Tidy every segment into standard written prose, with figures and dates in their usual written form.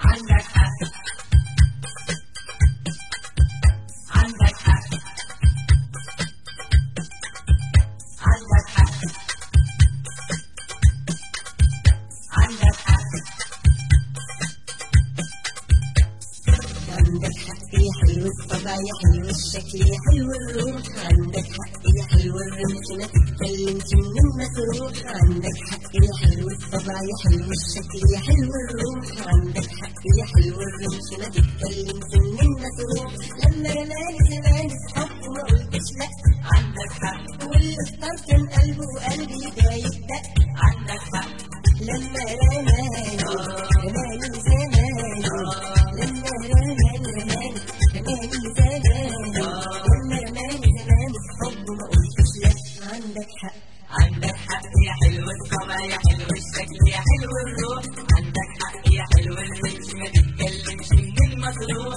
عندك حق عندك حق عندك حق عندك حق عندك حق يا حلو الطبع يا حلو الشكل يا حلو الروح عندك حق يا حلو الرمش ما تتكلمش من المسروح عندك حق يا حلو الطبع يا حلو الشكل يا حلو الروح عندك حق يا حلو الرمش ما تتكلمش من المسروح لما رماني زماني حب وما قلتش لا عندك حق واللي اختار كان قلبه وقلبي ده يدق عندك حق لما رماني زماني لما رماني حب ما قلتش لا عندك حق عندك حق يا حلو الطبع يا حلو الشكل يا حلو الروح عندك حق يا حلو الرمش ما تتكلمش من المطروح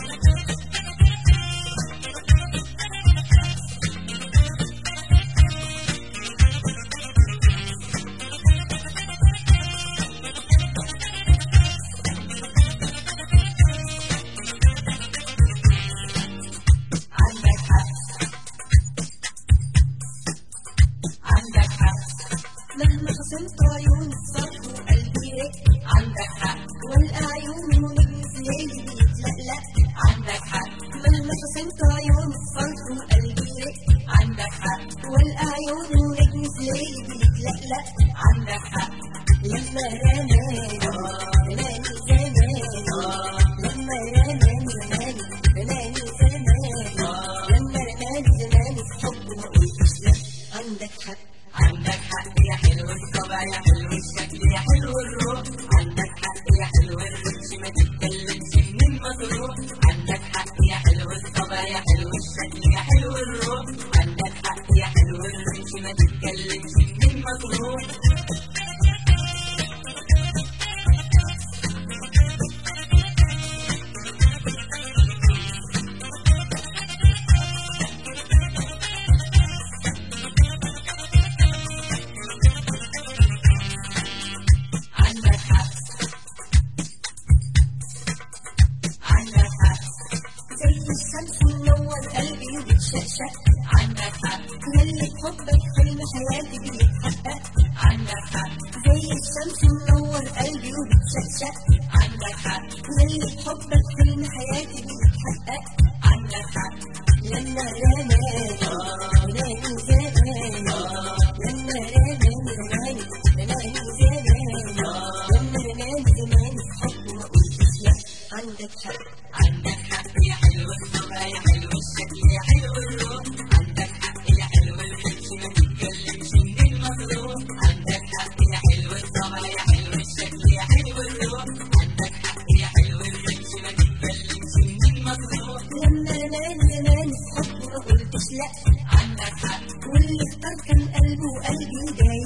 مهما خصمت عيون الصرف وقلبي رق عندك حق والأعين ونجم في ليلي بيتلقلق عندك حق مهما خصمت عيون الصرف وقلبي رق عندك حق والأعين ونجم في ليلي بيتلقلق عندك حق لما رماني زماني لما رماني زماني لما رماني زماني في حب ما قلتش لا عندك حق عندك حق يا حلو الطبع يا حلو الشكل يا حلو الروح عندك حق يا حلو الرمش ما تتكلمش من المطروح عندك حق يا حلو الطبع يا حلو الشكل يا حلو الروح عندك حق يا حلو الرمش ما تتكلمش من المطروح الشمس منور قلبي وبتشقشق عندك حق يلي بحبك حلم حياتي بيتحقق عندك حق زي الشمس منور قلبي وبتشقشق عندك حق يلي بحبك حلم حياتي بيتحقق عندك حق لما رماني زماني لما رماني زماني حب ما قلتش لا عندك حق عندك حق يا حلو الطبع يا حلو الشكل يا حلو الروح عندك حق يا حلو الرمش ما تتكلمش من المطروح عندك حق يا حلو الطبع يا حلو الشكل يا حلو الروح عندك حق يا حلو الرمش ما تتكلمش من المطروح لما رماني زماني حب ما قلتش لا عندك حق واللي اختار كان قلبه وقلبي جاي